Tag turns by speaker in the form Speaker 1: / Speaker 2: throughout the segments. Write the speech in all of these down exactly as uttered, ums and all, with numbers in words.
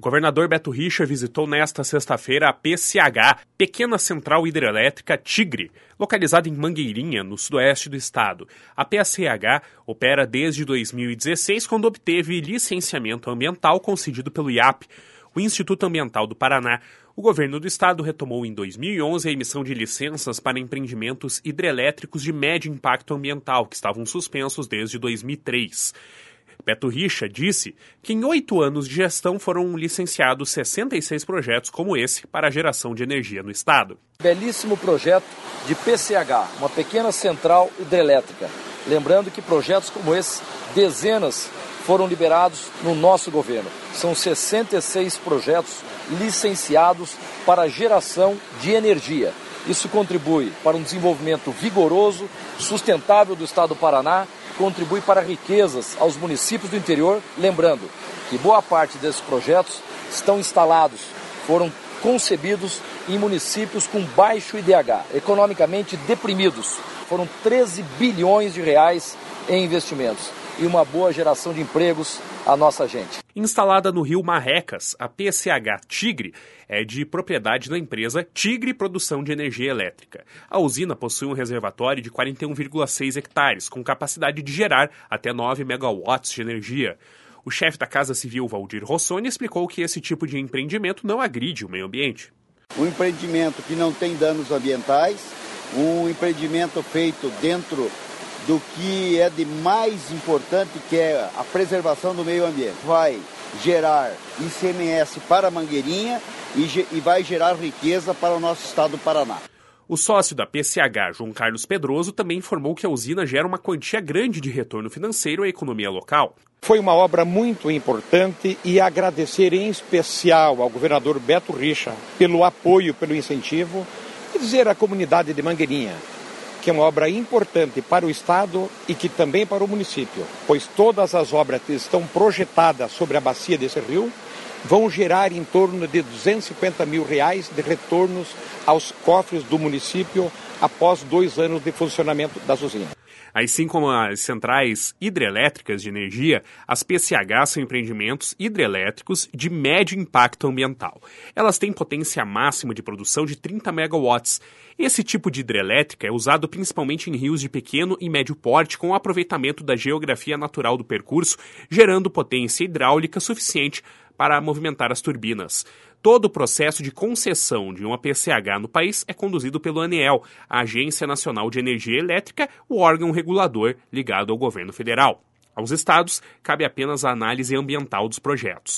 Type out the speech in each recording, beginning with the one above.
Speaker 1: governador Beto Richa visitou nesta sexta-feira a P C H, Pequena Central Hidrelétrica Tigre, localizada em Mangueirinha, no sudoeste do estado. A P C H opera desde dois mil e dezesseis, quando obteve licenciamento ambiental concedido pelo I A P, o Instituto Ambiental do Paraná. O governo do estado retomou em dois mil e onze a emissão de licenças para empreendimentos hidrelétricos de médio impacto ambiental, que estavam suspensos desde dois mil e três. Beto Richa disse que em oito anos de gestão foram licenciados sessenta e seis projetos como esse para a geração de energia no estado.
Speaker 2: Belíssimo projeto de P C H, uma pequena central hidrelétrica. Lembrando que projetos como esse, dezenas foram liberados no nosso governo. São sessenta e seis projetos licenciados para a geração de energia. Isso contribui para um desenvolvimento vigoroso, sustentável do estado do Paraná, contribui para riquezas aos municípios do interior, lembrando que boa parte desses projetos estão instalados, foram concebidos em municípios com baixo I D H, economicamente deprimidos. Foram treze bilhões de reais em investimentos e uma boa geração de empregos à nossa gente.
Speaker 1: Instalada no rio Marrecas, a P C H Tigre é de propriedade da empresa Tigre Produção de Energia Elétrica. A usina possui um reservatório de quarenta e um vírgula seis hectares, com capacidade de gerar até nove megawatts de energia. O chefe da Casa Civil, Valdir Rossoni, explicou que esse tipo de empreendimento não agride o meio ambiente.
Speaker 3: Um empreendimento que não tem danos ambientais, um empreendimento feito dentro do que é de mais importante, que é a preservação do meio ambiente. Vai gerar I C M S para Mangueirinha e, e vai gerar riqueza para o nosso estado do Paraná.
Speaker 1: O sócio da P C H, João Carlos Pedroso, também informou que a usina gera uma quantia grande de retorno financeiro à economia local.
Speaker 4: Foi uma obra muito importante e agradecer em especial ao governador Beto Richa pelo apoio, pelo incentivo, e dizer à comunidade de Mangueirinha que é uma obra importante para o estado e que também para o município, pois todas as obras que estão projetadas sobre a bacia desse rio vão gerar em torno de duzentos e cinquenta mil reais de retornos aos cofres do município após dois anos de funcionamento das usinas.
Speaker 1: Assim como as centrais hidrelétricas de energia, as P C H são empreendimentos hidrelétricos de médio impacto ambiental. Elas têm potência máxima de produção de trinta megawatts. Esse tipo de hidrelétrica é usado principalmente em rios de pequeno e médio porte, com o aproveitamento da geografia natural do percurso, gerando potência hidráulica suficiente para movimentar as turbinas. Todo o processo de concessão de uma P C H no país é conduzido pelo ANEEL, a Agência Nacional de Energia Elétrica, o órgão regulador ligado ao governo federal. Aos estados, cabe apenas a análise ambiental dos projetos.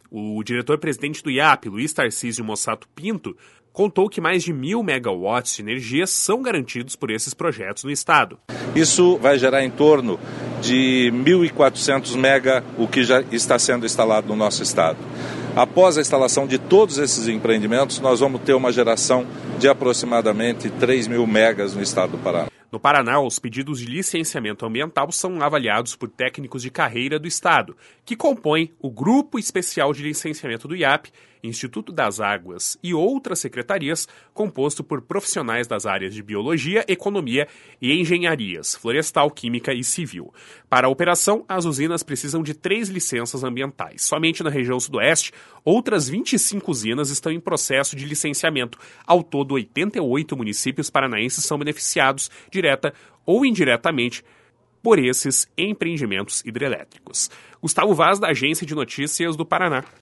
Speaker 1: O diretor-presidente do I A P, Luiz Tarcísio Mossato Pinto, contou que mais de mil megawatts de energia são garantidos por esses projetos no estado.
Speaker 5: Isso vai gerar em torno de mil e quatrocentos mega, o que já está sendo instalado no nosso estado. Após a instalação de todos esses empreendimentos, nós vamos ter uma geração de aproximadamente três mil megas no estado do Paraná.
Speaker 1: No Paraná, os pedidos de licenciamento ambiental são avaliados por técnicos de carreira do estado, que compõem o Grupo Especial de Licenciamento do I A P, Instituto das Águas e outras secretarias, composto por profissionais das áreas de biologia, economia e engenharias, florestal, química e civil. Para a operação, as usinas precisam de três licenças ambientais. Somente na região sudoeste, outras vinte e cinco usinas estão em processo de licenciamento. Ao todo, oitenta e oito municípios paranaenses são beneficiados, direta ou indiretamente, por esses empreendimentos hidrelétricos. Gustavo Vaz, da Agência de Notícias do Paraná.